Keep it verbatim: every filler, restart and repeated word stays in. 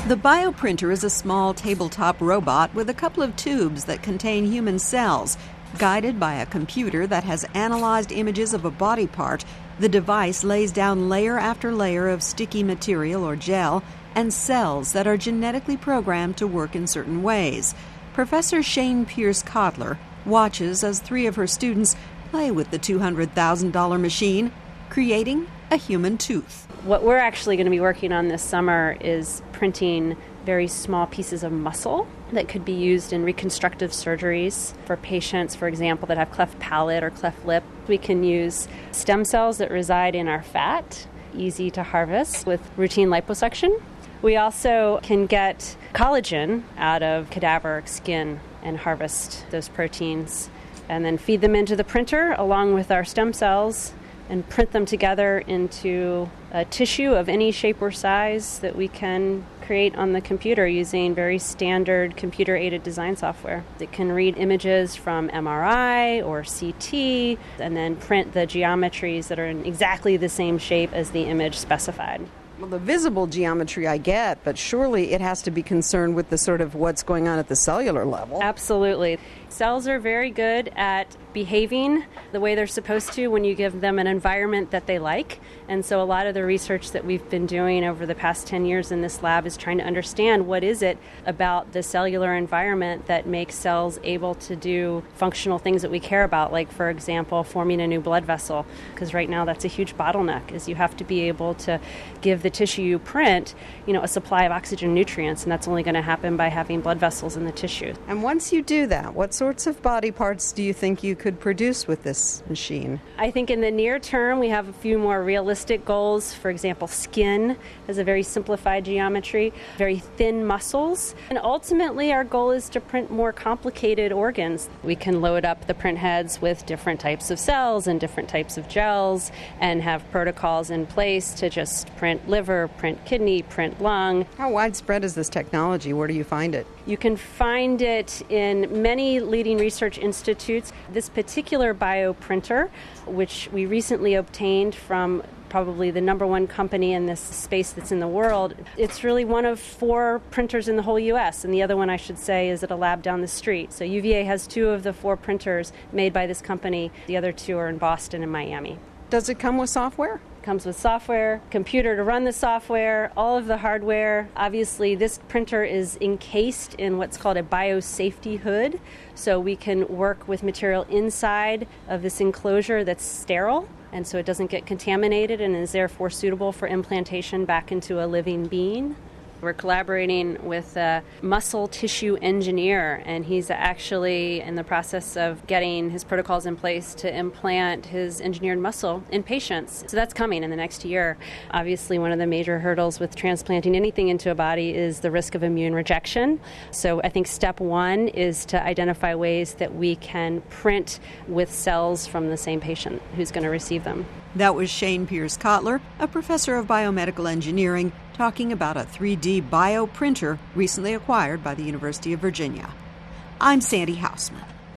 The bioprinter is a small tabletop robot with a couple of tubes that contain human cells. Guided by a computer that has analyzed images of a body part, the device lays down layer after layer of sticky material or gel and cells that are genetically programmed to work in certain ways. Professor Shane Pierce Kotler watches as three of her students play with the two hundred thousand dollars machine, creating a human tooth. What we're actually going to be working on this summer is printing very small pieces of muscle that could be used in reconstructive surgeries for patients, for example, that have cleft palate or cleft lip. We can use stem cells that reside in our fat, easy to harvest with routine liposuction. We also can get collagen out of cadaveric skin and harvest those proteins and then feed them into the printer along with our stem cells and print them together into a tissue of any shape or size that we can create on the computer using very standard computer-aided design software. It can read images from M R I or C T and then print the geometries that are in exactly the same shape as the image specified. Well, the visible geometry I get, but surely it has to be concerned with the sort of what's going on at the cellular level. Absolutely. Cells are very good at behaving the way they're supposed to when you give them an environment that they like. And so a lot of the research that we've been doing over the past ten years in this lab is trying to understand what is it about the cellular environment that makes cells able to do functional things that we care about, like, for example, forming a new blood vessel. Because right now that's a huge bottleneck, is you have to be able to give the tissue you print, you know, a supply of oxygen nutrients, and that's only going to happen by having blood vessels in the tissue. And once you do that, what sorts of body parts do you think you could produce with this machine? I think in the near term we have a few more realistic goals. For example, skin has a very simplified geometry, very thin muscles, and ultimately our goal is to print more complicated organs. We can load up the print heads with different types of cells and different types of gels and have protocols in place to just print liver, print kidney, print lung. How widespread is this technology? Where do you find it? You can find it in many leading research institutes. This particular bioprinter, which we recently obtained from probably the number one company in this space that's in the world, it's really one of four printers in the whole U S, and the other one, I should say, is at a lab down the street. So U V A has two of the four printers made by this company. The other two are in Boston and Miami. Does it come with software? Comes with software, computer to run the software, all of the hardware. Obviously, this printer is encased in what's called a biosafety hood, so we can work with material inside of this enclosure that's sterile, and so it doesn't get contaminated and is therefore suitable for implantation back into a living being. We're collaborating with a muscle tissue engineer, and he's actually in the process of getting his protocols in place to implant his engineered muscle in patients. So that's coming in the next year. Obviously, one of the major hurdles with transplanting anything into a body is the risk of immune rejection. So I think step one is to identify ways that we can print with cells from the same patient who's going to receive them. That was Shane Pierce Kotler, a professor of biomedical engineering, talking about a three D bioprinter recently acquired by the University of Virginia. I'm Sandy Hausman.